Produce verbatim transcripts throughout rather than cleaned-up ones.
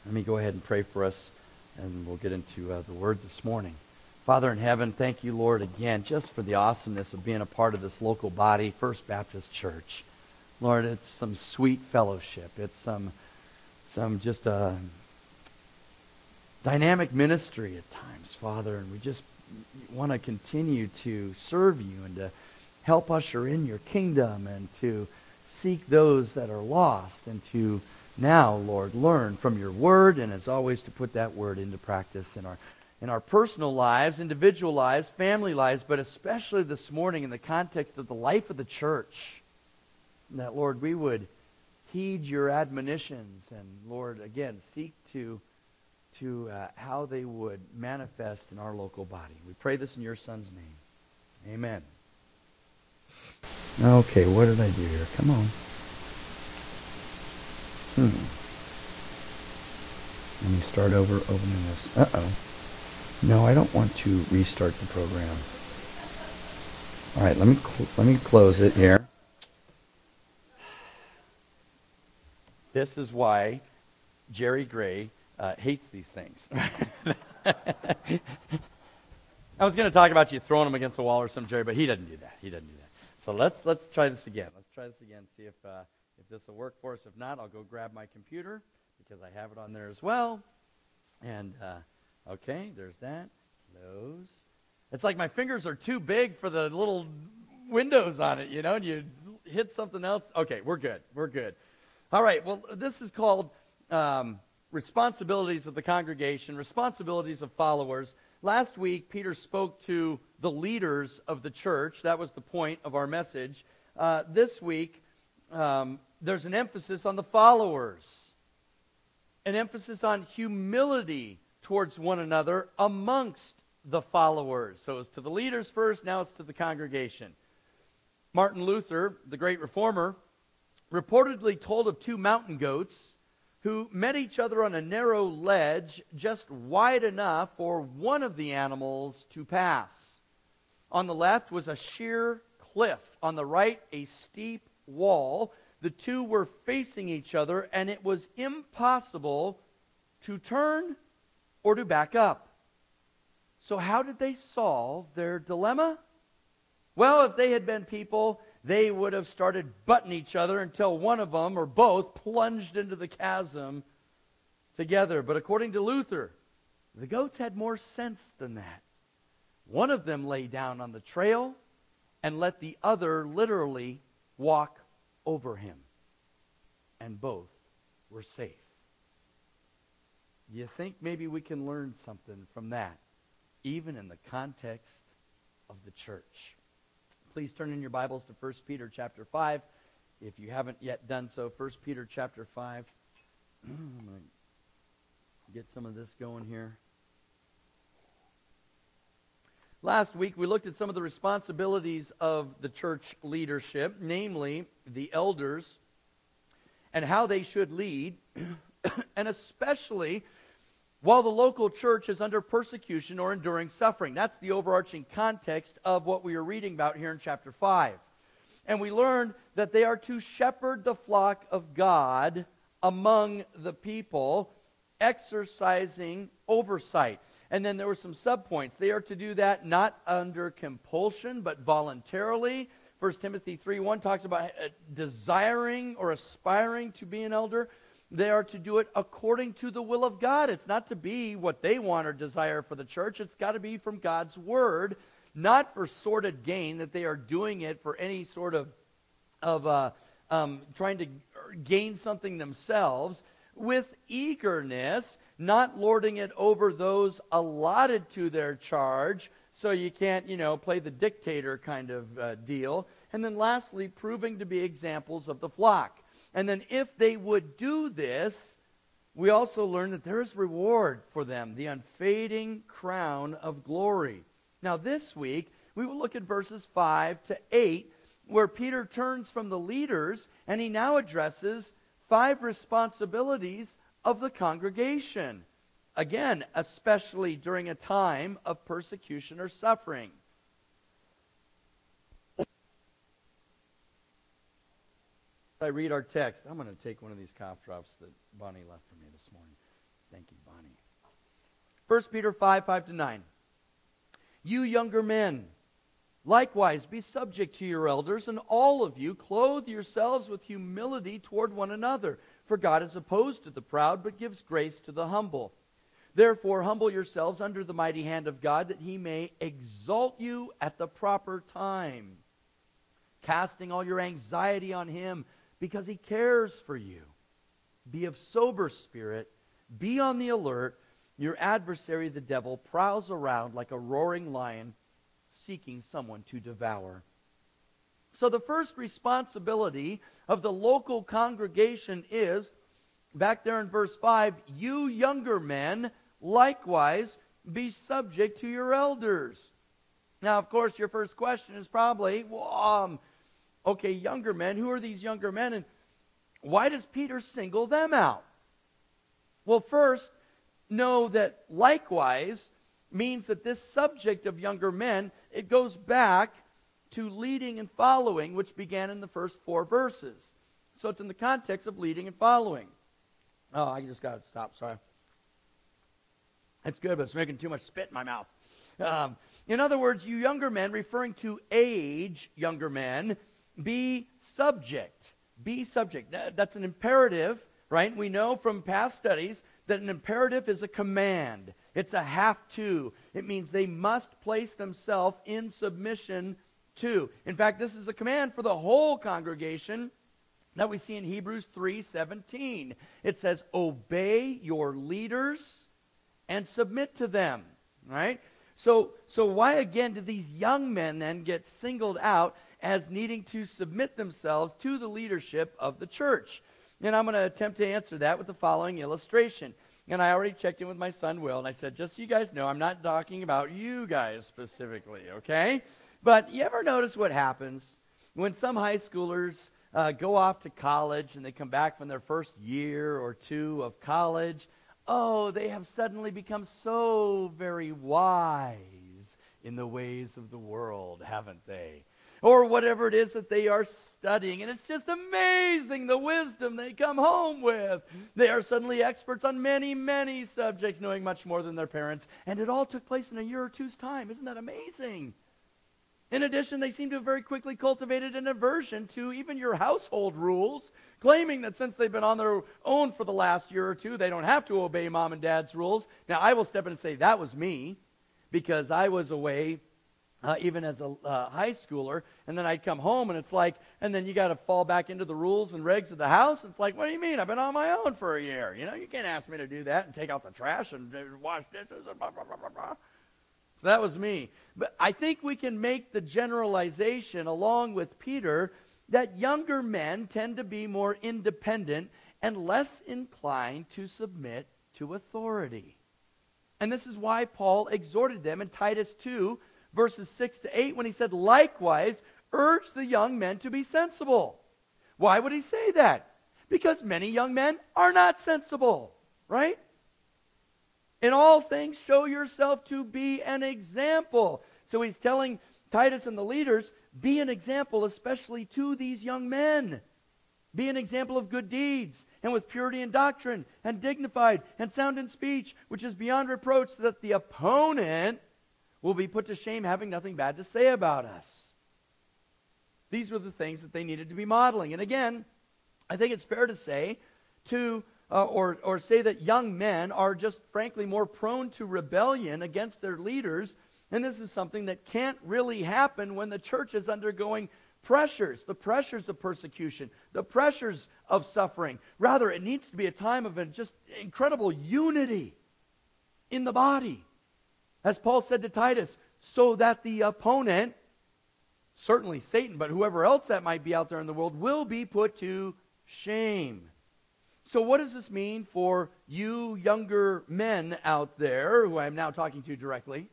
Let me go ahead and pray for us, and we'll get into uh, the Word this morning. Father in heaven, thank you, Lord, again, just for the awesomeness of being a part of this local body, First Baptist Church. Lord, it's some sweet fellowship. It's some, some just a dynamic ministry at times, Father, and we just want to continue to serve you and to help usher in your kingdom and to seek those that are lost and to now, Lord, learn from your word, and as always, to put that word into practice in our in our personal lives, individual lives, family lives, but especially this morning in the context of the life of the church. And that, Lord, we would heed your admonitions and, Lord, again, seek to to uh, how they would manifest in our local body. We pray this in your Son's name. Amen. Okay, what did I do here? Come on. Hmm. Let me start over opening this. Uh-oh. No, I don't want to restart the program. All right, let me cl- let me close it here. This is why Jerry Gray uh, hates these things. I was going to talk about you throwing them against the wall or something, Jerry, but he doesn't do that. He doesn't do that. So let's let's try this again. Let's try this again. See if uh, if this will work for us. If not, I'll go grab my computer because I have it on there as well. And uh, okay, there's that. Close. It's like my fingers are too big for the little windows on it, you know. And you hit something else. Okay, we're good. We're good. All right. Well, this is called um, responsibilities of the congregation, responsibilities of followers. Last week, Peter spoke to the leaders of the church. That was the point of our message. Uh, this week, um, there's an emphasis on the followers, an emphasis on humility towards one another amongst the followers. So it's to the leaders first, now it's to the congregation. Martin Luther, the great reformer, reportedly told of two mountain goats who met each other on a narrow ledge just wide enough for one of the animals to pass. On the left was a sheer cliff. On the right, a steep wall. The two were facing each other, and it was impossible to turn or to back up. So how did they solve their dilemma? Well, if they had been people, they would have started butting each other until one of them or both plunged into the chasm together. But according to Luther, the goats had more sense than that. One of them lay down on the trail and let the other literally walk over him. And both were safe. You think maybe we can learn something from that, even in the context of the church? Please turn in your Bibles to First Peter chapter five. If you haven't yet done so, First Peter chapter five. I'm going to get some of this going here. Last week, we looked at some of the responsibilities of the church leadership, namely the elders, and how they should lead, and especially while the local church is under persecution or enduring suffering. That's the overarching context of what we are reading about here in chapter five. And we learned that they are to shepherd the flock of God among the people, exercising oversight. And then there were some subpoints. They are to do that not under compulsion, but voluntarily. First Timothy three one talks about desiring or aspiring to be an elder. They are to do it according to the will of God. It's not to be what they want or desire for the church. It's got to be from God's word, not for sordid gain, that they are doing it for any sort of, of uh, um, trying to gain something themselves, with eagerness, not lording it over those allotted to their charge, so you can't, you know, play the dictator kind of uh, deal. And then lastly, proving to be examples of the flock. And then if they would do this, we also learn that there is reward for them, the unfading crown of glory. Now this week, we will look at verses five to eight, where Peter turns from the leaders, and he now addresses five responsibilities of the congregation. Again, especially during a time of persecution or suffering. I read our text. I'm going to take one of these cough drops that Bonnie left for me this morning. Thank you, Bonnie. First Peter five, five to nine. You younger men, likewise be subject to your elders, and all of you clothe yourselves with humility toward one another. For God is opposed to the proud, but gives grace to the humble. Therefore, humble yourselves under the mighty hand of God, that he may exalt you at the proper time, casting all your anxiety on him, because he cares for you. Be of sober spirit, be on the alert. Your adversary, the devil, prowls around like a roaring lion, seeking someone to devour. So the first responsibility of the local congregation is, back there in verse five, you younger men, likewise, be subject to your elders. Now, of course, your first question is probably, well, um, okay, younger men, who are these younger men, and why does Peter single them out? Well, first, know that likewise means that this subject of younger men, it goes back to leading and following, which began in the first four verses. So it's in the context of leading and following. Oh, I just got to stop, sorry. It's good, but it's making too much spit in my mouth. Um, in other words, you younger men, referring to age, younger men, be subject. Be subject. That's an imperative, right? We know from past studies that an imperative is a command. It's a have to. It means they must place themselves in submission to. In fact, this is a command for the whole congregation that we see in Hebrews three seventeen. It says, obey your leaders and submit to them. Right? So, so why again do these young men then get singled out as needing to submit themselves to the leadership of the church? And I'm going to attempt to answer that with the following illustration. And I already checked in with my son, Will, and I said, just so you guys know, I'm not talking about you guys specifically, okay? But you ever notice what happens when some high schoolers uh, go off to college and they come back from their first year or two of college? Oh, they have suddenly become so very wise in the ways of the world, haven't they? Or whatever it is that they are studying. And it's just amazing the wisdom they come home with. They are suddenly experts on many, many subjects, knowing much more than their parents. And it all took place in a year or two's time. Isn't that amazing? In addition, they seem to have very quickly cultivated an aversion to even your household rules, claiming that since they've been on their own for the last year or two, they don't have to obey mom and dad's rules. Now, I will step in and say that was me, because I was away Uh, even as a uh, high schooler, and then I'd come home, and it's like, and then you got to fall back into the rules and regs of the house. It's like, what do you mean? I've been on my own for a year. You know, you can't ask me to do that and take out the trash and uh, wash dishes and blah, blah, blah, blah, blah. So that was me. But I think we can make the generalization, along with Peter, that younger men tend to be more independent and less inclined to submit to authority. And this is why Paul exhorted them in Titus two, verses six to eight, when he said, likewise, urge the young men to be sensible. Why would he say that? Because many young men are not sensible, right? In all things, show yourself to be an example. So he's telling Titus and the leaders, be an example, especially to these young men. Be an example of good deeds, and with purity in doctrine, and dignified, and sound in speech, which is beyond reproach, so that the opponent will be put to shame, having nothing bad to say about us. These were the things that they needed to be modeling. And again, I think it's fair to say to uh, or or say that young men are just frankly more prone to rebellion against their leaders, and this is something that can't really happen when the church is undergoing pressures, the pressures of persecution, the pressures of suffering. Rather, it needs to be a time of just incredible unity in the body. As Paul said to Titus, so that the opponent, certainly Satan, but whoever else that might be out there in the world, will be put to shame. So what does this mean for you younger men out there, who I am now talking to directly?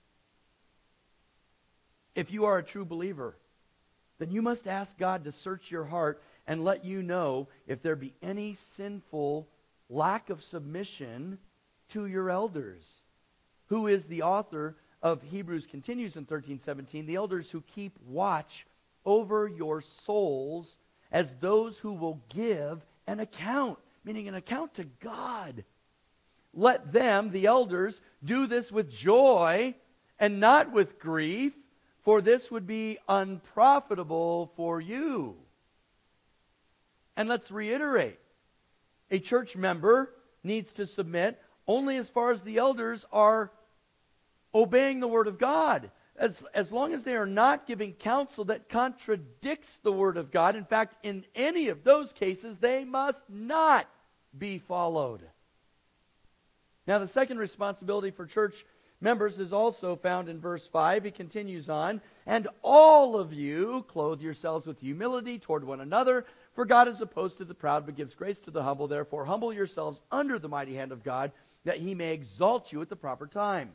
If you are a true believer, then you must ask God to search your heart and let you know if there be any sinful lack of submission to your elders. Who is the author of Hebrews continues in thirteen seventeen, the elders who keep watch over your souls as those who will give an account, meaning an account to God. let them, the elders, do this with joy and not with grief, for this would be unprofitable for you. And let's reiterate, a church member needs to submit only as far as the elders are obeying the Word of God. As, as long as they are not giving counsel that contradicts the Word of God. In fact, in any of those cases, they must not be followed. Now, the second responsibility for church members is also found in verse five. He continues on, and all of you clothe yourselves with humility toward one another, for God is opposed to the proud, but gives grace to the humble. Therefore, humble yourselves under the mighty hand of God, that he may exalt you at the proper time.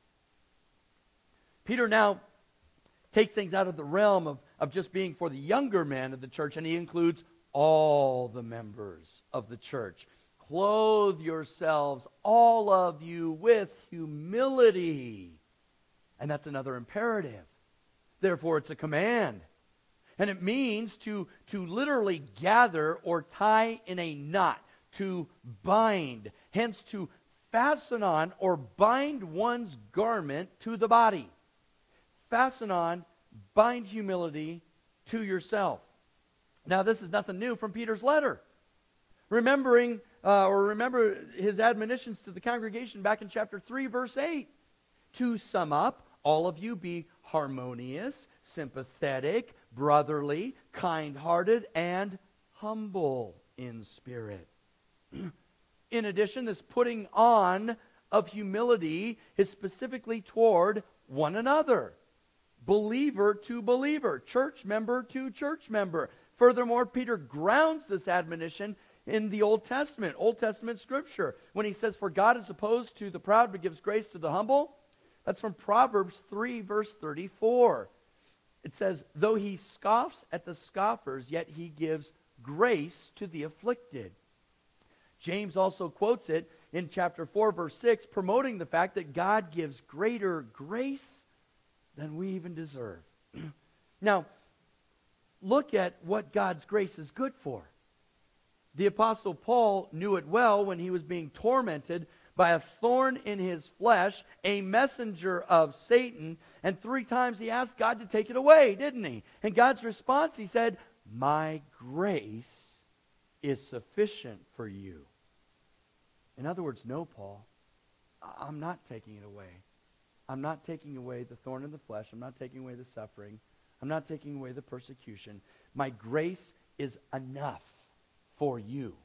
Peter now takes things out of the realm of, of just being for the younger men of the church, and he includes all the members of the church. Clothe yourselves, all of you, with humility. And that's another imperative. Therefore, it's a command. And it means to, to literally gather or tie in a knot, to bind, hence to fasten on or bind one's garment to the body. Fasten on, bind humility to yourself. Now, this is nothing new from Peter's letter. Remembering, uh, or remember his admonitions to the congregation back in chapter three, verse eight. To sum up, all of you be harmonious, sympathetic, brotherly, kind-hearted, and humble in spirit. In addition, this putting on of humility is specifically toward one another. Believer to believer, church member to church member. Furthermore, Peter grounds this admonition in the Old Testament, Old Testament scripture, when he says, for God is opposed to the proud, but gives grace to the humble. That's from Proverbs three, verse thirty-four. It says, though he scoffs at the scoffers, yet he gives grace to the afflicted. James also quotes it in chapter four, verse six, promoting the fact that God gives greater grace than we even deserve. Now, look at what God's grace is good for. The Apostle Paul knew it well when he was being tormented by a thorn in his flesh, a messenger of Satan, and three times he asked God to take it away, didn't he? And God's response, he said, my grace is sufficient for you. In other words, no, Paul, I'm not taking it away. I'm not taking away the thorn in the flesh. I'm not taking away the suffering. I'm not taking away the persecution. My grace is enough for you.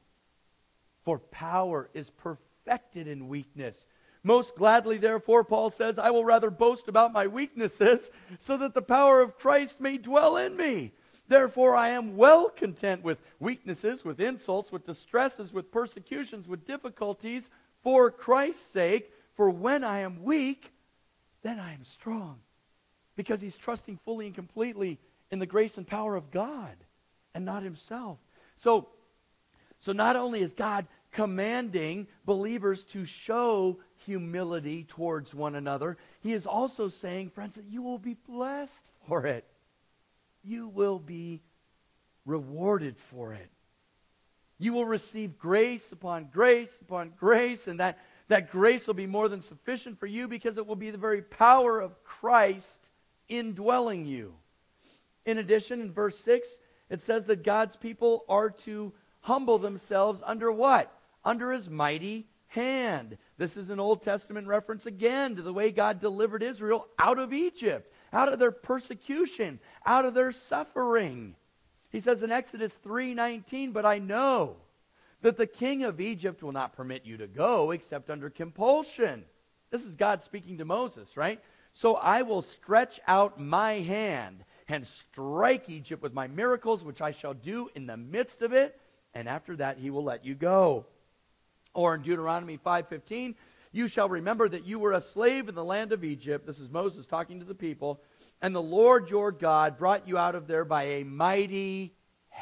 For power is perfected in weakness. Most gladly, therefore, Paul says, I will rather boast about my weaknesses, so that the power of Christ may dwell in me. Therefore, I am well content with weaknesses, with insults, with distresses, with persecutions, with difficulties, for Christ's sake. For when I am weak, then I am strong. Because he's trusting fully and completely in the grace and power of God and not himself. So, so not only is God commanding believers to show humility towards one another, he is also saying, friends, that you will be blessed for it. You will be rewarded for it. You will receive grace upon grace upon grace, and that, that grace will be more than sufficient for you because it will be the very power of Christ indwelling you. In addition, in verse six, it says that God's people are to humble themselves under what? Under his mighty hand. This is an Old Testament reference again to the way God delivered Israel out of Egypt, out of their persecution, out of their suffering. He says in Exodus three nineteen, but I know that the king of Egypt will not permit you to go except under compulsion. This is God speaking to Moses, right? So I will stretch out my hand and strike Egypt with my miracles, which I shall do in the midst of it, and after that he will let you go. Or in Deuteronomy five fifteen, you shall remember that you were a slave in the land of Egypt. This is Moses talking to the people. And the Lord your God brought you out of there by a mighty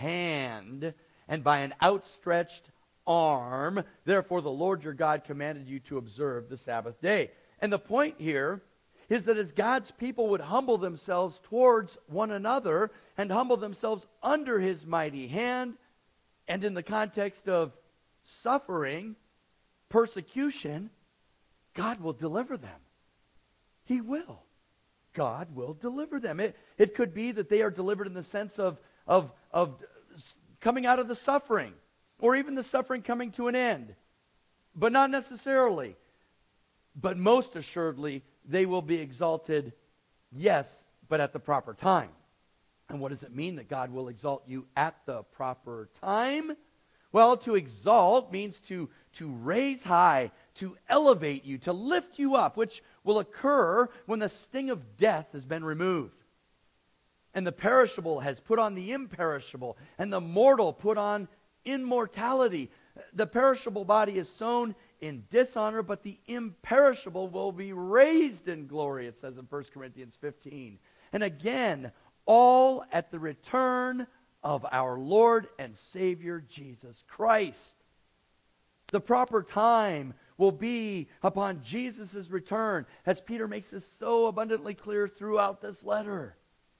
hand and by an outstretched arm. Therefore the Lord your God commanded you to observe the Sabbath day. And the point here is that as God's people would humble themselves towards one another and humble themselves under his mighty hand, and in the context of suffering, persecution, God will deliver them. He will. God will deliver them. It, it could be that they are delivered in the sense of, of, of coming out of the suffering, or even the suffering coming to an end, but not necessarily. But most assuredly, they will be exalted, yes, but at the proper time. And what does it mean that God will exalt you at the proper time? Well, to exalt means to, to raise high, to elevate you, to lift you up, which will occur when the sting of death has been removed. And the perishable has put on the imperishable, and the mortal put on immortality. The perishable body is sown in dishonor, but the imperishable will be raised in glory, it says in First Corinthians fifteen. And again, all at the return of our Lord and Savior Jesus Christ. The proper time will be upon Jesus' return, as Peter makes this so abundantly clear throughout this letter.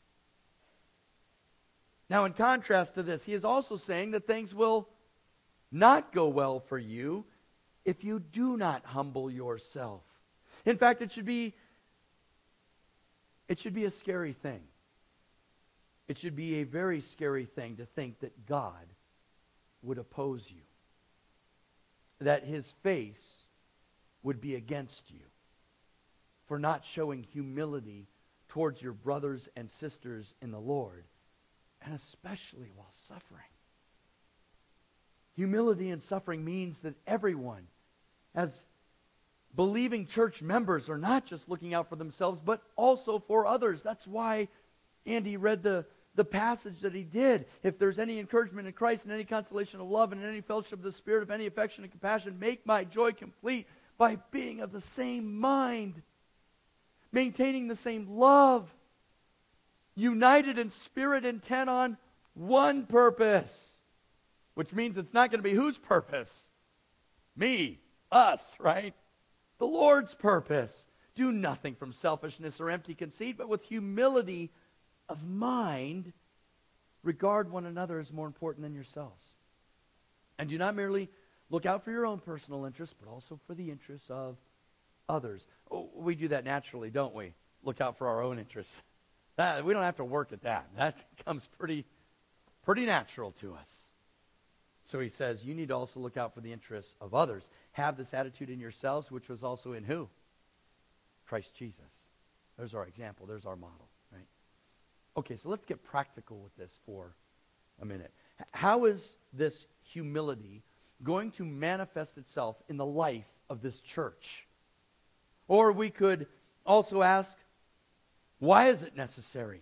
Now, in contrast to this, he is also saying that things will not go well for you if you do not humble yourself. In fact, it should be it should be a scary thing. It should be a very scary thing to think that God would oppose you, that his face would be against you for not showing humility towards your brothers and sisters in the Lord, and especially while suffering. Humility in suffering means that everyone, as believing church members, are not just looking out for themselves, but also for others. That's why Andy read the, the passage that he did. If there's any encouragement in Christ and any consolation of love and any fellowship of the Spirit, of any affection and compassion, make my joy complete by being of the same mind, maintaining the same love, united in spirit, intent on one purpose. Which means it's not going to be whose purpose? Me, us, right? The Lord's purpose. Do nothing from selfishness or empty conceit, but with humility of mind, regard one another as more important than yourselves. And do not merely look out for your own personal interests, but also for the interests of others. Oh, we do that naturally, don't we? Look out for our own interests. That, we don't have to work at that. That comes pretty, pretty natural to us. So he says, you need to also look out for the interests of others. Have this attitude in yourselves, which was also in who? Christ Jesus. There's our example. There's our model, right? Okay, so let's get practical with this for a minute. How is this humility going to manifest itself in the life of this church? Or we could also ask, why is it necessary?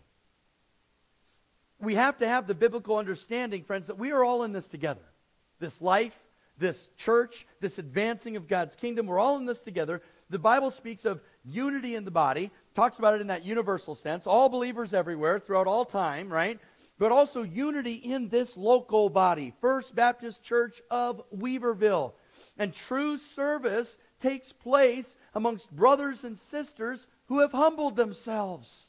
We have to have the biblical understanding, friends, that we are all in this together. This life, this church, this advancing of God's kingdom, we're all in this together. The Bible speaks of unity in the body, talks about it in that universal sense, all believers everywhere, throughout all time, right? But also unity in this local body, First Baptist Church of Weaverville. And true service takes place amongst brothers and sisters who have humbled themselves.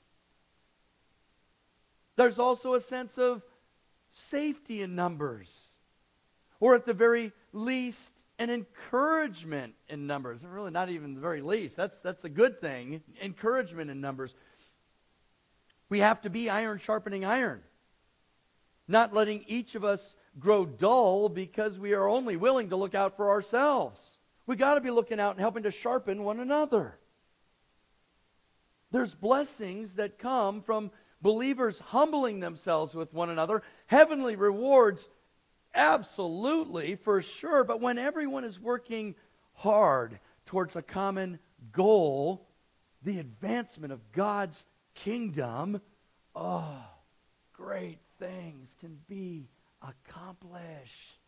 There's also a sense of safety in numbers. Or at the very least, an encouragement in numbers. Really not even the very least. That's, that's a good thing. Encouragement in numbers. We have to be iron sharpening iron. Not letting each of us grow dull because we are only willing to look out for ourselves. We got to be looking out and helping to sharpen one another. There's blessings that come from believers humbling themselves with one another. Heavenly rewards, absolutely, for sure. But when everyone is working hard towards a common goal, the advancement of God's kingdom, oh, great things can be accomplished.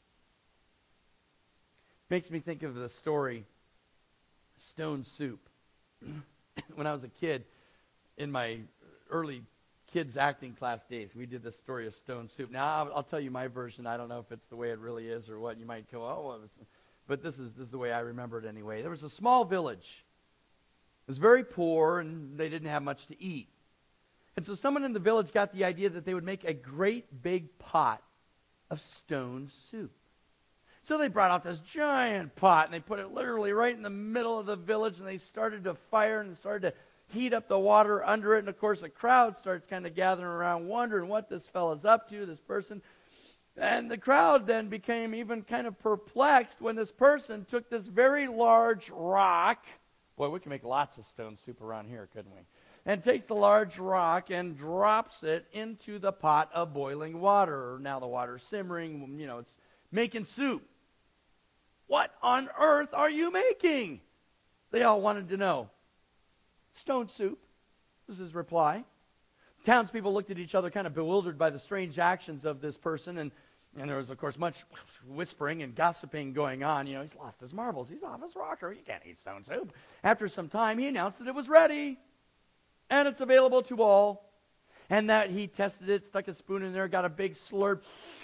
Makes me think of the story Stone Soup. When I was a kid, in my early kids acting class days, we did the story of Stone Soup. Now, I'll, I'll tell you my version. I don't know if it's the way it really is or what. You might go, oh, it was, but this is this is the way I remember it anyway. There was a small village. It was very poor, and they didn't have much to eat. And so someone in the village got the idea that they would make a great big pot of stone soup. So they brought out this giant pot, and they put it literally right in the middle of the village, and they started to fire and started to heat up the water under it. And, of course, the crowd starts kind of gathering around, wondering what this fellow's up to, this person. And the crowd then became even kind of perplexed when this person took this very large rock. Boy, we can make lots of stone soup around here, couldn't we? And takes the large rock and drops it into the pot of boiling water. Now the water's simmering, you know, it's making soup. What on earth are you making? They all wanted to know. Stone soup was his reply. Townspeople looked at each other kind of bewildered by the strange actions of this person, and, and there was, of course, much whispering and gossiping going on. You know, he's lost his marbles. He's off his rocker. He can't eat stone soup. After some time, he announced that it was ready, and it's available to all, and that he tested it, stuck a spoon in there, got a big slurp.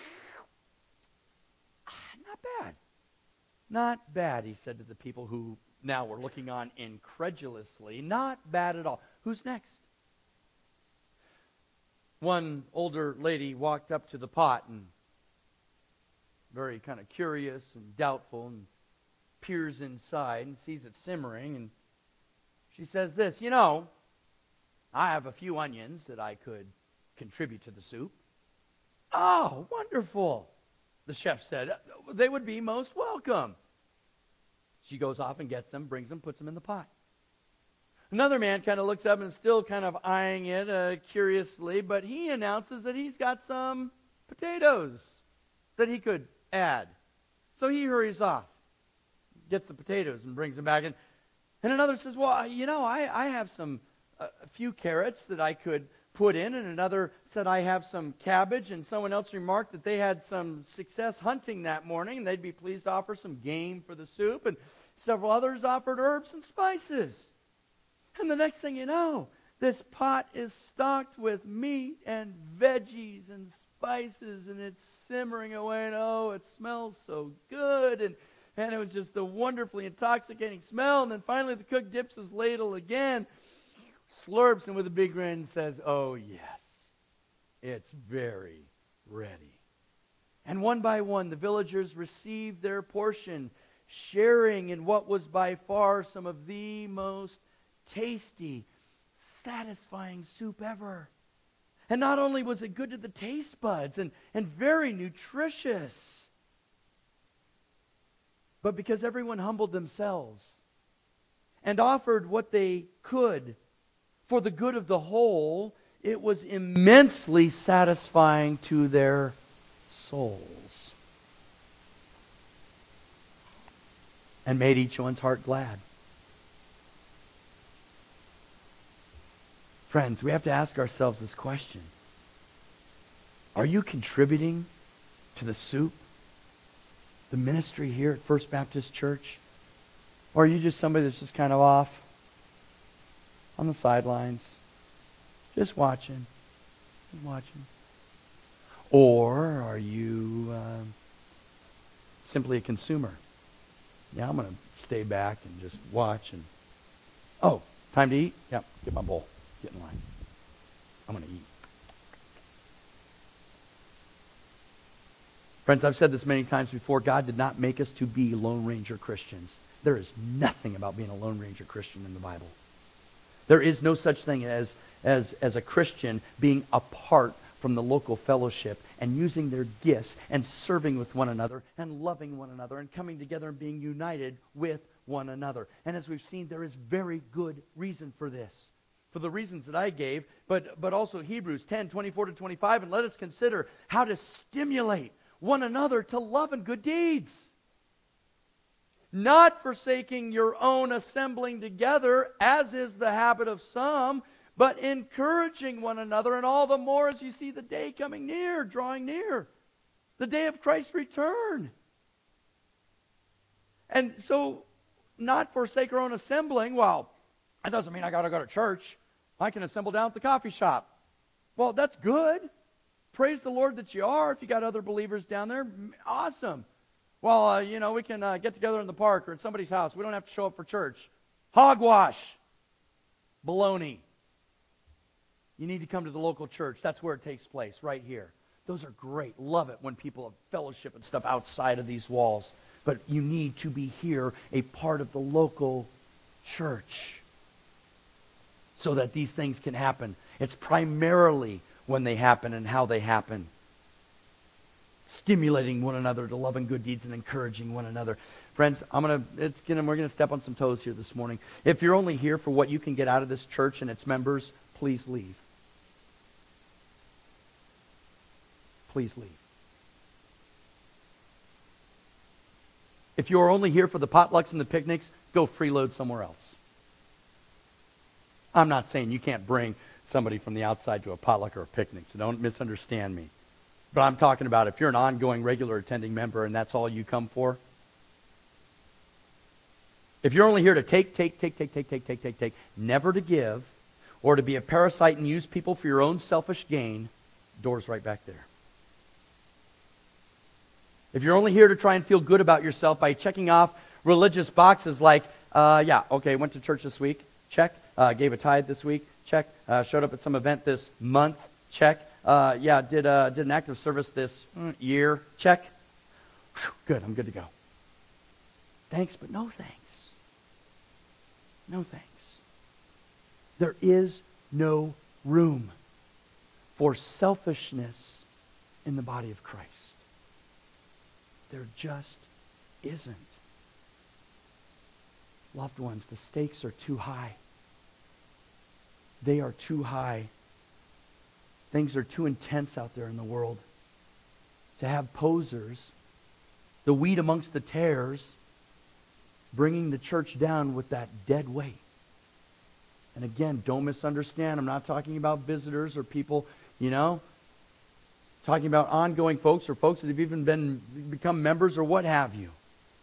Not bad. Not bad, he said to the people who now were looking on incredulously. Not bad at all. Who's next? One older lady walked up to the pot and very kind of curious and doubtful and peers inside and sees it simmering, and she says this, you know, I have a few onions that I could contribute to the soup. Oh, wonderful, the chef said. They would be most welcome. She goes off and gets them, brings them, puts them in the pot. Another man kind of looks up and is still kind of eyeing it uh, curiously, but he announces that he's got some potatoes that he could add. So he hurries off, gets the potatoes and brings them back. And, and another says, well, you know, I, I have some, uh, a few carrots that I could put in. And another said, I have some cabbage. And someone else remarked that they had some success hunting that morning, and they'd be pleased to offer some game for the soup. And several others offered herbs and spices. And the next thing you know, this pot is stocked with meat and veggies and spices, and it's simmering away, and oh, it smells so good. And, and it was just a wonderfully intoxicating smell. And then finally the cook dips his ladle again, slurps, and with a big grin says, oh, yes, it's very ready. And one by one, the villagers received their portion, sharing in what was by far some of the most tasty, satisfying soup ever. And not only was it good to the taste buds and, and very nutritious, but because everyone humbled themselves and offered what they could for the good of the whole, it was immensely satisfying to their souls and made each one's heart glad. Friends, we have to ask ourselves this question. Are you contributing to the soup, the ministry here at First Baptist Church? Or are you just somebody that's just kind of off on the sidelines, just watching, just watching? Or are you uh, simply a consumer? Yeah, I'm going to stay back and just watch and, oh, time to eat? Yeah, get my bowl. Get in line. I'm going to eat. Friends, I've said this many times before. God did not make us to be Lone Ranger Christians. There is nothing about being a Lone Ranger Christian in the Bible. There is no such thing as, as, as a Christian being apart from the local fellowship and using their gifts and serving with one another and loving one another and coming together and being united with one another. And as we've seen, there is very good reason for this, for the reasons that I gave, but, but also Hebrews ten, twenty-four to twenty-five, and let us consider how to stimulate one another to love and good deeds. Not forsaking your own assembling together, as is the habit of some, but encouraging one another, and all the more as you see the day coming near, drawing near, the day of Christ's return. And so, not forsake our own assembling. Well, that doesn't mean I got to go to church. I can assemble down at the coffee shop. Well, that's good. Praise the Lord that you are. If you got other believers down there, awesome. Well, uh, you know, we can uh, get together in the park or at somebody's house. We don't have to show up for church. Hogwash. Baloney. You need to come to the local church. That's where it takes place, right here. Those are great. Love it when people have fellowship and stuff outside of these walls. But you need to be here, a part of the local church, so that these things can happen. It's primarily when they happen and how they happen. Stimulating one another to love and good deeds and encouraging one another. Friends, I'm gonna it's gonna we're gonna step on some toes here this morning. If you're only here for what you can get out of this church and its members, please leave. Please leave. If you're only here for the potlucks and the picnics, go freeload somewhere else. I'm not saying you can't bring somebody from the outside to a potluck or a picnic, so don't misunderstand me. But I'm talking about if you're an ongoing, regular attending member and that's all you come for. If you're only here to take, take, take, take, take, take, take, take, take, never to give, or to be a parasite and use people for your own selfish gain, door's right back there. If you're only here to try and feel good about yourself by checking off religious boxes like, uh, yeah, okay, went to church this week, check. Uh, gave a tithe this week, check. Uh, showed up at some event this month, check. Uh, yeah, did uh, did an active service this mm, year, check. Whew, good, I'm good to go. Thanks, but no thanks. No thanks. There is no room for selfishness in the body of Christ. There just isn't. Loved ones, the stakes are too high. They are too high. Things are too intense out there in the world to have posers, the wheat amongst the tares, bringing the church down with that dead weight. And again, don't misunderstand. I'm not talking about visitors or people, you know, talking about ongoing folks or folks that have even been become members or what have you.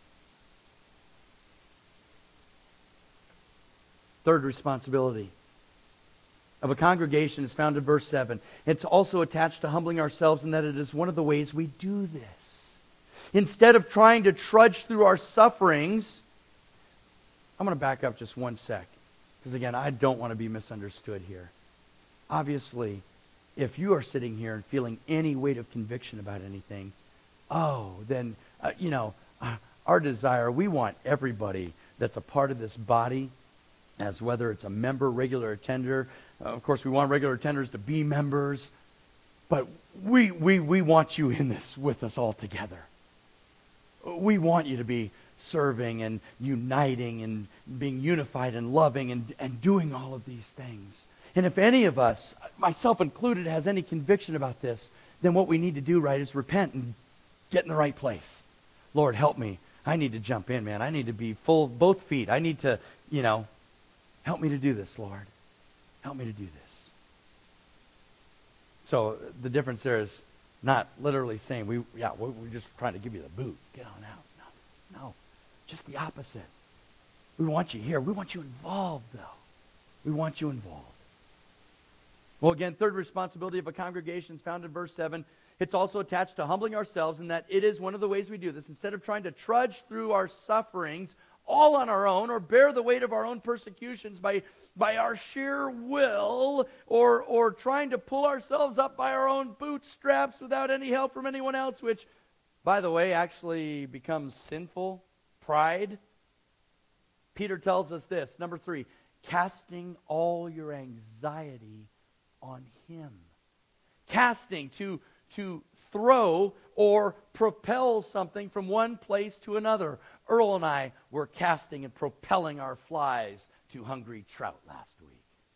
Third responsibility of a congregation is found in verse seven. It's also attached to humbling ourselves in that it is one of the ways we do this. Instead of trying to trudge through our sufferings, I'm going to back up just one sec. Because again, I don't want to be misunderstood here. Obviously, if you are sitting here and feeling any weight of conviction about anything, oh, then, uh, you know, uh, our desire, we want everybody that's a part of this body, as whether it's a member, regular attender. Uh, of course, we want regular attenders to be members, but we, we, we want you in this with us all together. We want you to be serving and uniting and being unified and loving and, and doing all of these things. And if any of us, myself included, has any conviction about this, then what we need to do, right, is repent and get in the right place. Lord, help me. I need to jump in, man. I need to be full, both feet. I need to, you know, help me to do this, Lord. Help me to do this. So the difference there is not literally saying, we, yeah, we're just trying to give you the boot. Get on out. No, no. Just the opposite. We want you here. We want you involved, though. We want you involved. Well, again, third responsibility of a congregation is found in verse seven. It's also attached to humbling ourselves in that it is one of the ways we do this. Instead of trying to trudge through our sufferings all on our own or bear the weight of our own persecutions by, by our sheer will or, or trying to pull ourselves up by our own bootstraps without any help from anyone else, which, by the way, actually becomes sinful pride. Peter tells us this, number three, casting all your anxiety on him. Casting, to, to throw or propel something from one place to another. Earl and I were casting and propelling our flies to hungry trout last week.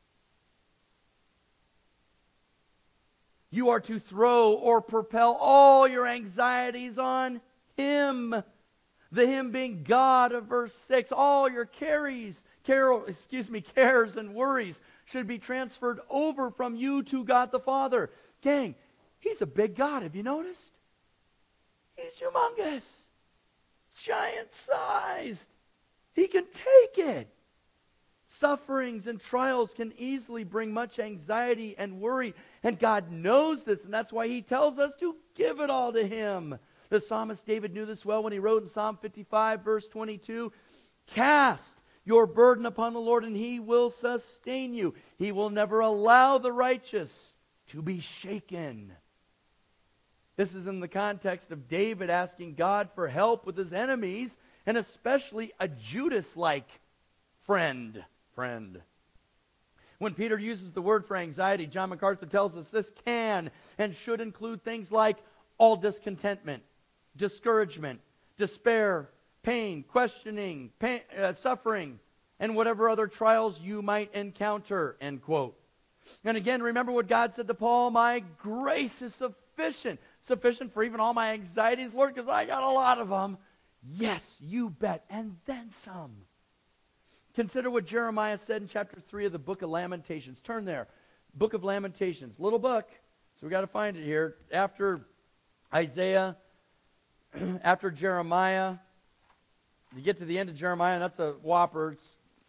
You are to throw or propel all your anxieties on him. The him being God of verse six. All your carries, care, excuse me, cares and worries should be transferred over from you to God the Father. Gang, he's a big God. Have you noticed? He's humongous. Giant sized. He can take it. Sufferings and trials can easily bring much anxiety and worry. And God knows this, and that's why he tells us to give it all to him. The psalmist David knew this well when he wrote in Psalm fifty-five, verse twenty-two, cast your burden upon the Lord, and he will sustain you. He will never allow the righteous to be shaken. This is in the context of David asking God for help with his enemies, and especially a Judas-like friend. Friend. When Peter uses the word for anxiety, John MacArthur tells us this can and should include things like all discontentment, discouragement, despair, pain, questioning, pain, uh, suffering, and whatever other trials you might encounter, end quote. And again, remember what God said to Paul, my grace is sufficient. Sufficient for even all my anxieties, Lord, because I got a lot of them. Yes, you bet, and then some. Consider what Jeremiah said in chapter three of the book of Lamentations. Turn there. Book of Lamentations. Little book, so we got to find it here. After Isaiah, after Jeremiah, you get to the end of Jeremiah, and that's a whopper. It's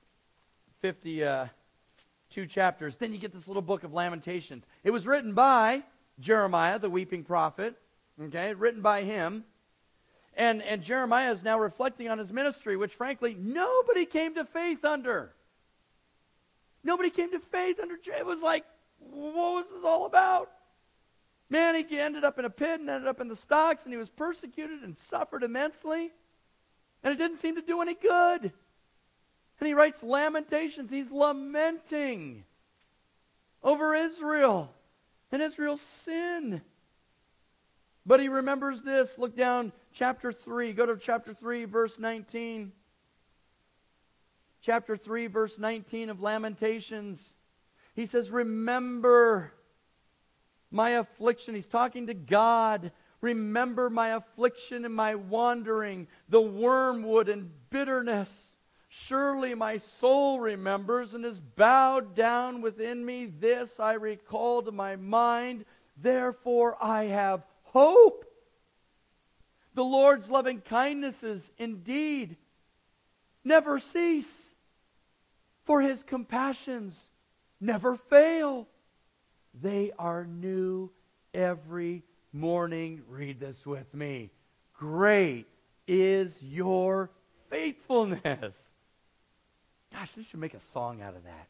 fifty-two chapters. Then you get this little book of Lamentations. It was written by Jeremiah, the weeping prophet. Okay, written by him. And, and Jeremiah is now reflecting on his ministry, which frankly, nobody came to faith under. Nobody came to faith under. It was like, what was this all about? Man, he ended up in a pit and ended up in the stocks, and he was persecuted and suffered immensely. And it didn't seem to do any good. And he writes Lamentations. He's lamenting over Israel and Israel's sin. But he remembers this. Look down, chapter three. Go to chapter three, verse nineteen. Chapter three, verse nineteen of Lamentations. He says, remember my affliction. He's talking to God. Remember my affliction and my wandering, the wormwood and bitterness. Surely my soul remembers and is bowed down within me. This I recall to my mind. Therefore I have hope. The Lord's loving kindnesses indeed never cease, for his compassions never fail. They are new every morning. Read this with me. Great is your faithfulness. Gosh, they should make a song out of that.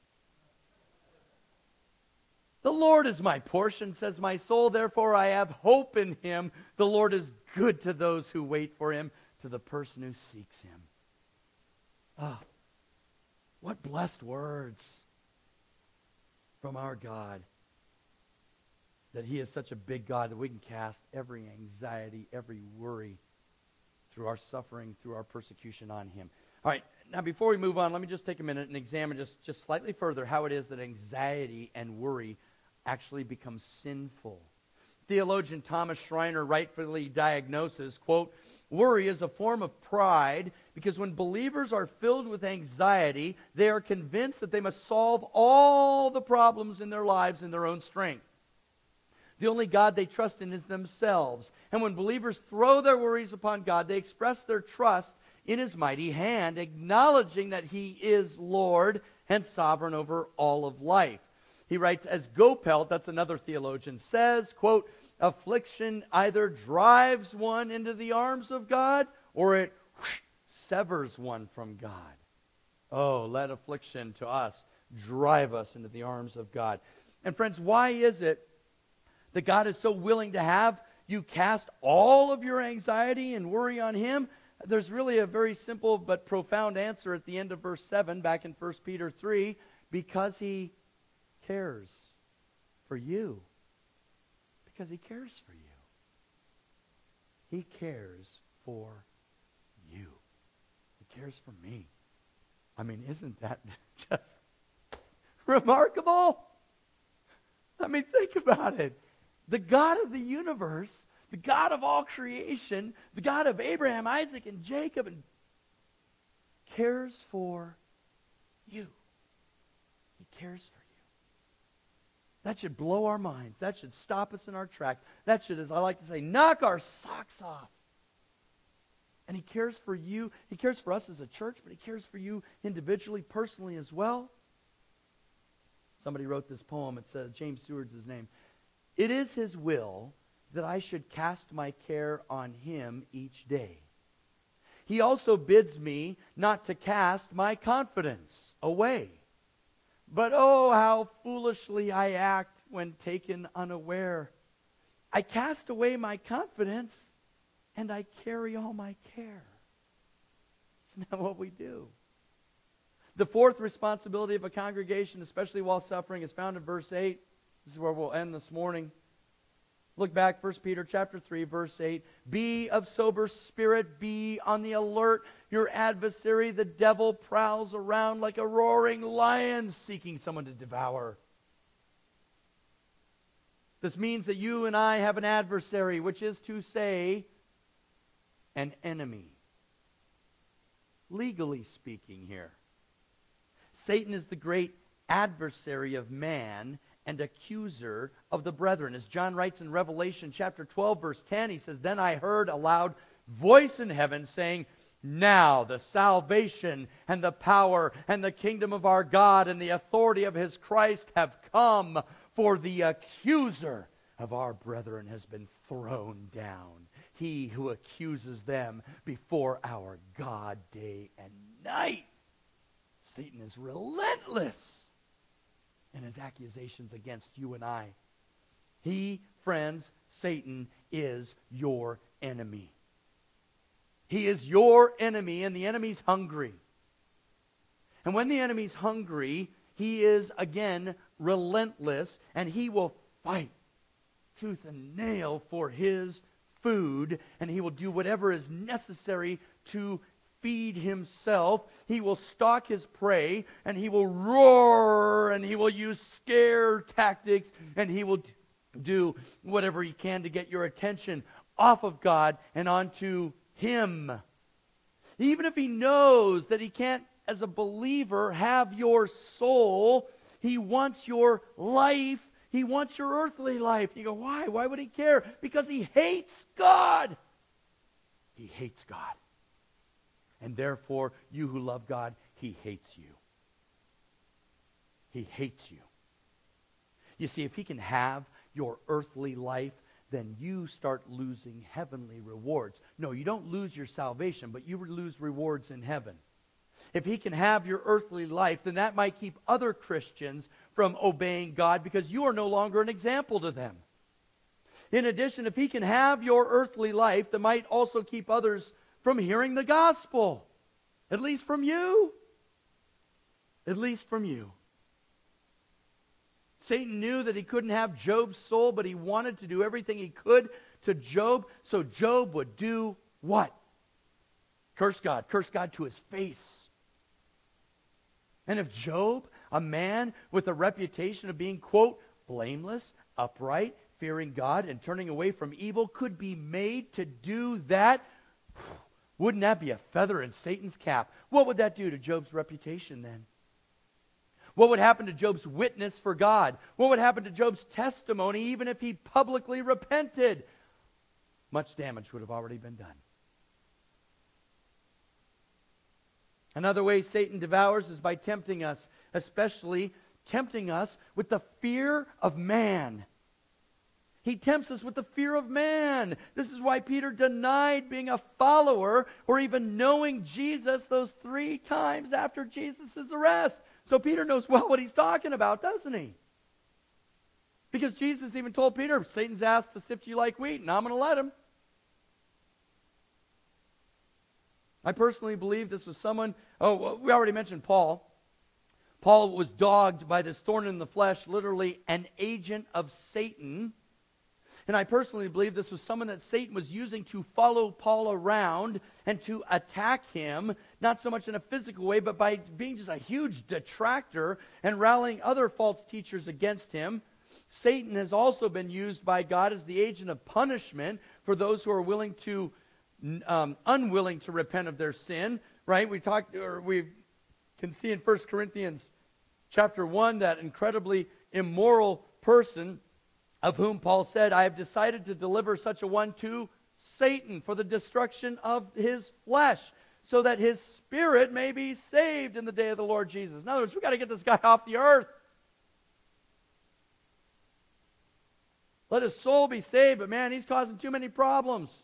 The Lord is my portion, says my soul, therefore I have hope in him. The Lord is good to those who wait for him, to the person who seeks him. Ah, oh, what blessed words from our God. That he is such a big God that we can cast every anxiety, every worry through our suffering, through our persecution on him. All right, now before we move on, let me just take a minute and examine just, just slightly further how it is that anxiety and worry actually become sinful. Theologian Thomas Schreiner rightfully diagnoses, quote, worry is a form of pride because when believers are filled with anxiety, they are convinced that they must solve all the problems in their lives in their own strength. The only God they trust in is themselves. And when believers throw their worries upon God, they express their trust in his mighty hand, acknowledging that he is Lord and sovereign over all of life. He writes, as Gopelt, that's another theologian, says, quote, affliction either drives one into the arms of God or it whoosh, severs one from God. Oh, let affliction to us drive us into the arms of God. And friends, why is it that God is so willing to have you cast all of your anxiety and worry on him? There's really a very simple but profound answer at the end of verse seven, back in First Peter three, because he cares for you. Because he cares for you. He cares for you. He cares for me. I mean, isn't that just remarkable? I mean, think about it. The God of the universe, the God of all creation, the God of Abraham, Isaac, and Jacob, and cares for you. He cares for you. That should blow our minds. That should stop us in our tracks. That should, as I like to say, knock our socks off. And he cares for you. He cares for us as a church, but he cares for you individually, personally as well. Somebody wrote this poem. It says, James Seward's his name. It is his will that I should cast my care on him each day. He also bids me not to cast my confidence away. But oh, how foolishly I act when taken unaware. I cast away my confidence and I carry all my care. Isn't that what we do? The fourth responsibility of a congregation, especially while suffering, is found in verse eight. This is where we'll end this morning. Look back, First Peter chapter three, verse eight. Be of sober spirit, be on the alert. Your adversary, the devil, prowls around like a roaring lion seeking someone to devour. This means that you and I have an adversary, which is to say, an enemy. Legally speaking here. Satan is the great adversary of man and accuser of the brethren. As John writes in Revelation chapter twelve, verse ten, he says, Then I heard a loud voice in heaven saying, Now the salvation and the power and the kingdom of our God and the authority of his Christ have come, for the accuser of our brethren has been thrown down. He who accuses them before our God day and night. Satan is relentless in his accusations against you and I. He, friends, Satan is your enemy. He is your enemy, and the enemy's hungry. And when the enemy's hungry, he is, again, relentless, and he will fight tooth and nail for his food, and he will do whatever is necessary to feed himself. He will stalk his prey, and he will roar, and he will use scare tactics, and he will do whatever he can to get your attention off of God and onto him. Even if he knows that he can't, as a believer, have your soul, he wants your life. He wants your earthly life. You go, why? Why would he care? Because he hates God. He hates God. And therefore, you who love God, he hates you. He hates you. You see, if he can have your earthly life, then you start losing heavenly rewards. No, you don't lose your salvation, but you lose rewards in heaven. If he can have your earthly life, then that might keep other Christians from obeying God because you are no longer an example to them. In addition, if he can have your earthly life, that might also keep others from hearing the gospel. At least from you. At least from you. Satan knew that he couldn't have Job's soul, but he wanted to do everything he could to Job, so Job would do what? Curse God. Curse God to his face. And if Job, a man with a reputation of being, quote, blameless, upright, fearing God, and turning away from evil, could be made to do that, wouldn't that be a feather in Satan's cap? What would that do to Job's reputation then? What would happen to Job's witness for God? What would happen to Job's testimony even if he publicly repented? Much damage would have already been done. Another way Satan devours is by tempting us, especially tempting us with the fear of man. He tempts us with the fear of man. This is why Peter denied being a follower or even knowing Jesus those three times after Jesus' arrest. So Peter knows well what he's talking about, doesn't he? Because Jesus even told Peter, Satan's asked to sift you like wheat, and I'm going to let him. I personally believe this was someone, oh, we already mentioned Paul. Paul was dogged by this thorn in the flesh, literally an agent of Satan. And I personally believe this was someone that Satan was using to follow Paul around and to attack him, not so much in a physical way, but by being just a huge detractor and rallying other false teachers against him. Satan has also been used by God as the agent of punishment for those who are willing to Um, unwilling to repent of their sin, right? We talked, or we can see in First Corinthians chapter one that incredibly immoral person of whom Paul said, I have decided to deliver such a one to Satan for the destruction of his flesh, so that his spirit may be saved in the day of the Lord Jesus. In other words, we've got to get this guy off the earth. Let his soul be saved, but man, he's causing too many problems.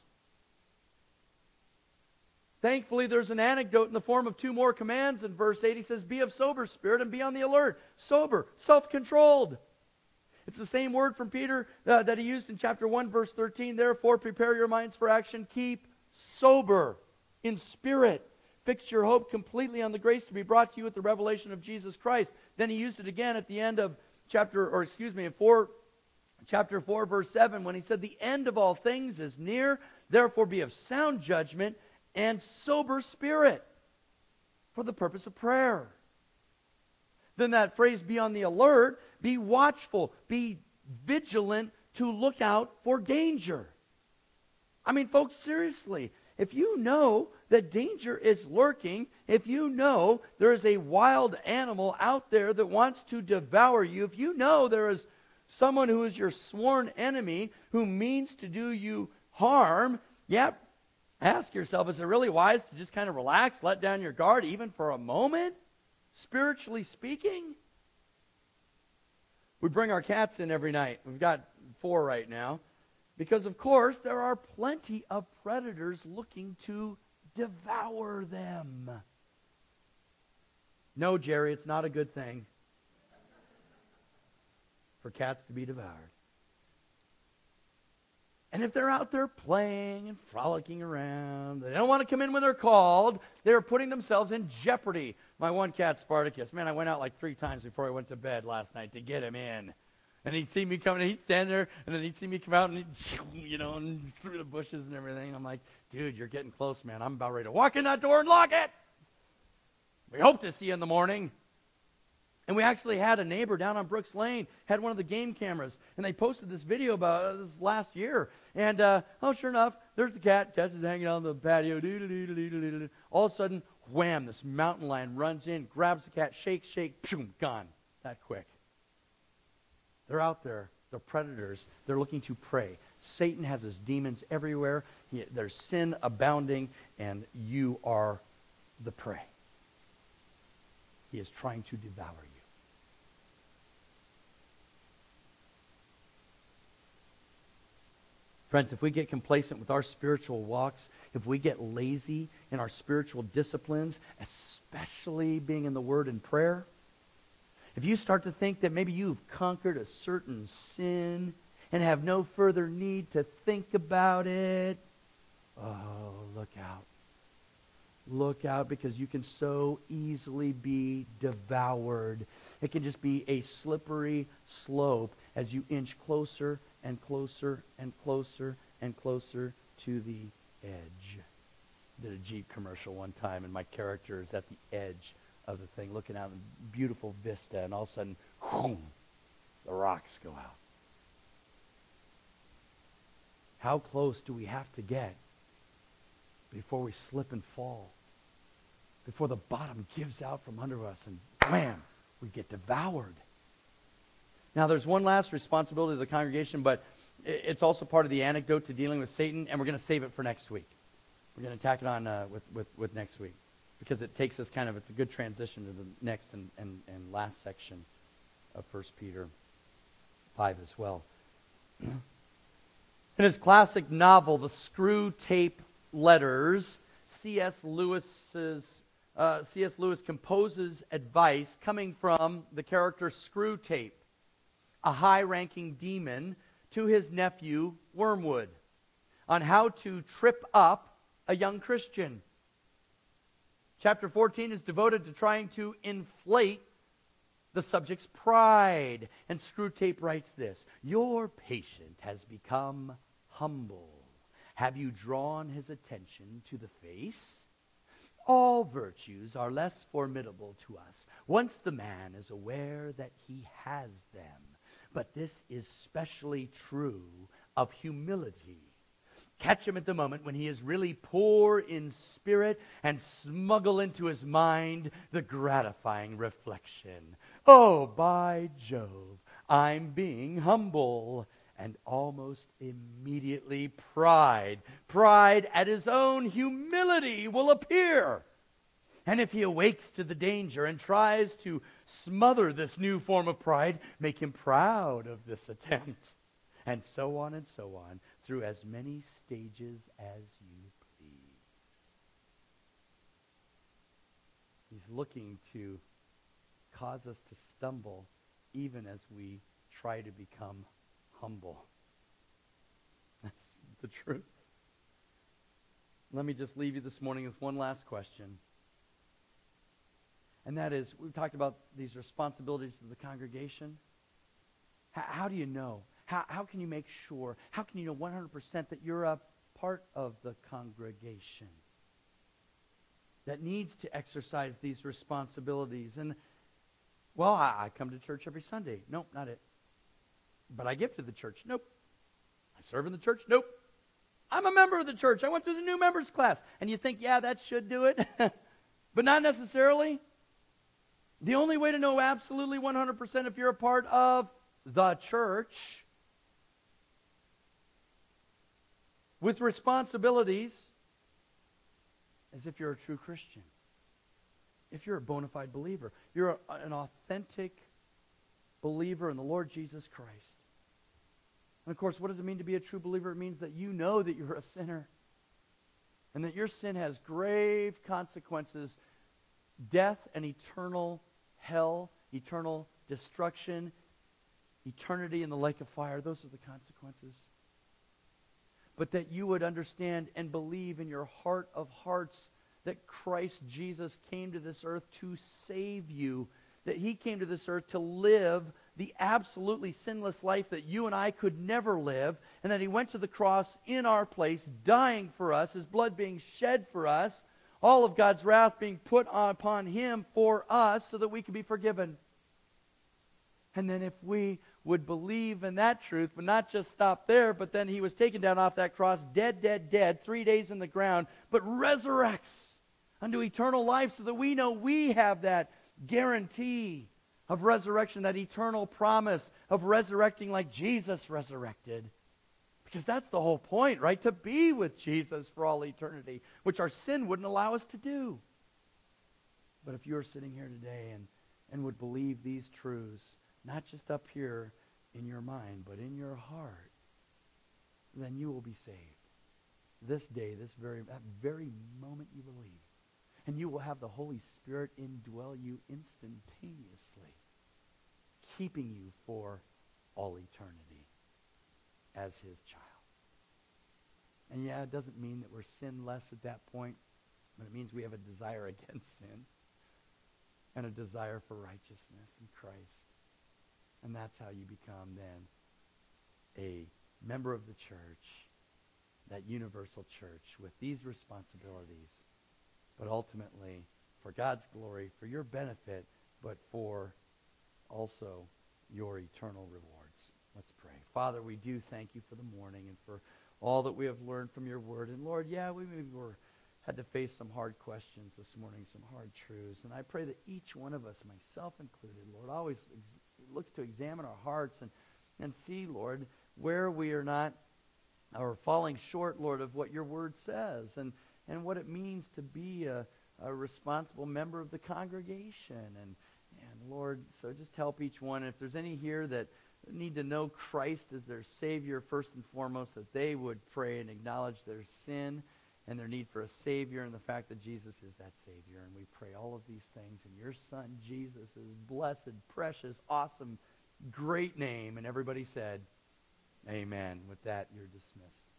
Thankfully, there's an anecdote in the form of two more commands in verse eight. He says, be of sober spirit and be on the alert. Sober, self-controlled. It's the same word from Peter uh, that he used in chapter one, verse thirteen. Therefore, prepare your minds for action. Keep sober in spirit. Fix your hope completely on the grace to be brought to you at the revelation of Jesus Christ. Then he used it again at the end of chapter, or excuse me, in four, chapter four, verse seven, when he said, the end of all things is near. Therefore, be of sound judgment and sober spirit for the purpose of prayer. Then that phrase, be on the alert, be watchful, be vigilant to look out for danger. I mean, folks, seriously, if you know that danger is lurking, if you know there is a wild animal out there that wants to devour you, if you know there is someone who is your sworn enemy who means to do you harm, yep, ask yourself, is it really wise to just kind of relax, let down your guard even for a moment? Spiritually speaking, we bring our cats in every night. We've got four right now. Because, of course, there are plenty of predators looking to devour them. No, Jerry, it's not a good thing for cats to be devoured. And if they're out there playing and frolicking around, they don't want to come in when they're called, they're putting themselves in jeopardy. My one cat, Spartacus, man, I went out like three times before I went to bed last night to get him in. And he'd see me coming, and he'd stand there, and then he'd see me come out, and he'd, you know, and through the bushes and everything. I'm like, dude, you're getting close, man. I'm about ready to walk in that door and lock it. We hope to see you in the morning. And we actually had a neighbor down on Brooks Lane, had one of the game cameras, and they posted this video about uh, this last year. And, uh, oh, sure enough, there's the cat. Cat's just hanging out on the patio. Doo-doo-doo-doo-doo-doo-doo. All of a sudden, wham, this mountain lion runs in, grabs the cat, shake, shake, boom, gone. That quick. They're out there. They're predators. They're looking to prey. Satan has his demons everywhere. He, there's sin abounding, and you are the prey. He is trying to devour you. Friends, if we get complacent with our spiritual walks, if we get lazy in our spiritual disciplines, especially being in the Word and prayer, if you start to think that maybe you've conquered a certain sin and have no further need to think about it, oh, look out. Look out, because you can so easily be devoured. It can just be a slippery slope as you inch closer and closer and closer and closer to the edge. I did a Jeep commercial one time, and my character is at the edge of the thing, looking out a beautiful vista, and all of a sudden, whoom, the rocks go out. How close do we have to get before we slip and fall? Before the bottom gives out from under us and wham, we get devoured. Now, there's one last responsibility of the congregation, but it's also part of the antidote to dealing with Satan, and we're going to save it for next week. We're going to tack it on uh, with, with, with next week, because it takes us kind of, it's a good transition to the next and, and, and last section of First Peter five as well. In his classic novel, The Screw Tape Letters, C S. Lewis's uh, C S. Lewis composes advice coming from the character Screwtape, a high-ranking demon, to his nephew Wormwood, on how to trip up a young Christian. Chapter fourteen is devoted to trying to inflate the subject's pride. And Screwtape writes this: your patient has become humble. Have you drawn his attention to the face? All virtues are less formidable to us once the man is aware that he has them. But this is specially true of humility. Catch him at the moment when he is really poor in spirit, and smuggle into his mind the gratifying reflection, oh, by Jove, I'm being humble. And almost immediately pride, pride at his own humility will appear. And if he awakes to the danger and tries to smother this new form of pride, make him proud of this attempt. And so on and so on, through as many stages as you please. He's looking to cause us to stumble even as we try to become humble. That's the truth. Let me just leave you this morning with one last question. And that is, we've talked about these responsibilities to the congregation. How, how do you know? How, how can you make sure? How can you know one hundred percent that you're a part of the congregation that needs to exercise these responsibilities? And, well, I, I come to church every Sunday. Nope, not it. But I give to the church. Nope. I serve in the church. Nope. I'm a member of the church. I went through the new members class. And you think, yeah, that should do it. But not necessarily. The only way to know absolutely one hundred percent if you're a part of the church with responsibilities is if you're a true Christian. If you're a bona fide believer. You're a, an authentic believer in the Lord Jesus Christ. And of course, what does it mean to be a true believer? It means that you know that you're a sinner. And that your sin has grave consequences. Death and eternal hell, eternal destruction, eternity in the lake of fire. Those are the consequences. But that you would understand and believe in your heart of hearts that Christ Jesus came to this earth to save you. That he came to this earth to live the absolutely sinless life that you and I could never live. And that he went to the cross in our place, dying for us, his blood being shed for us, all of God's wrath being put upon him for us so that we could be forgiven. And then if we would believe in that truth, but not just stop there, but then he was taken down off that cross, dead, dead, dead, three days in the ground, but resurrects unto eternal life so that we know we have that guarantee of resurrection, that eternal promise of resurrecting like Jesus resurrected. Because that's the whole point, right? To be with Jesus for all eternity, which our sin wouldn't allow us to do. But if you're sitting here today and, and would believe these truths, not just up here in your mind, but in your heart, then you will be saved. This day, this very, that very moment you believe. And you will have the Holy Spirit indwell you instantaneously, keeping you for all eternity as his child. And yeah, it doesn't mean that we're sinless at that point, but it means we have a desire against sin and a desire for righteousness in Christ. And that's how you become then a member of the church, that universal church with these responsibilities, but ultimately for God's glory, for your benefit, but for also your eternal rewards. Let's pray. Father, we do thank you for the morning and for all that we have learned from your word. And Lord, yeah, we maybe were had to face some hard questions this morning, some hard truths. And I pray that each one of us, myself included, Lord, always ex- looks to examine our hearts and, and see, Lord, where we are not or falling short, Lord, of what your word says and, and what it means to be a, a responsible member of the congregation. And, and Lord, so just help each one. If there's any here that need to know Christ as their Savior first and foremost, that they would pray and acknowledge their sin and their need for a Savior and the fact that Jesus is that Savior. And we pray all of these things in your Son, Jesus' blessed, precious, awesome, great name. And everybody said, amen. With that, you're dismissed.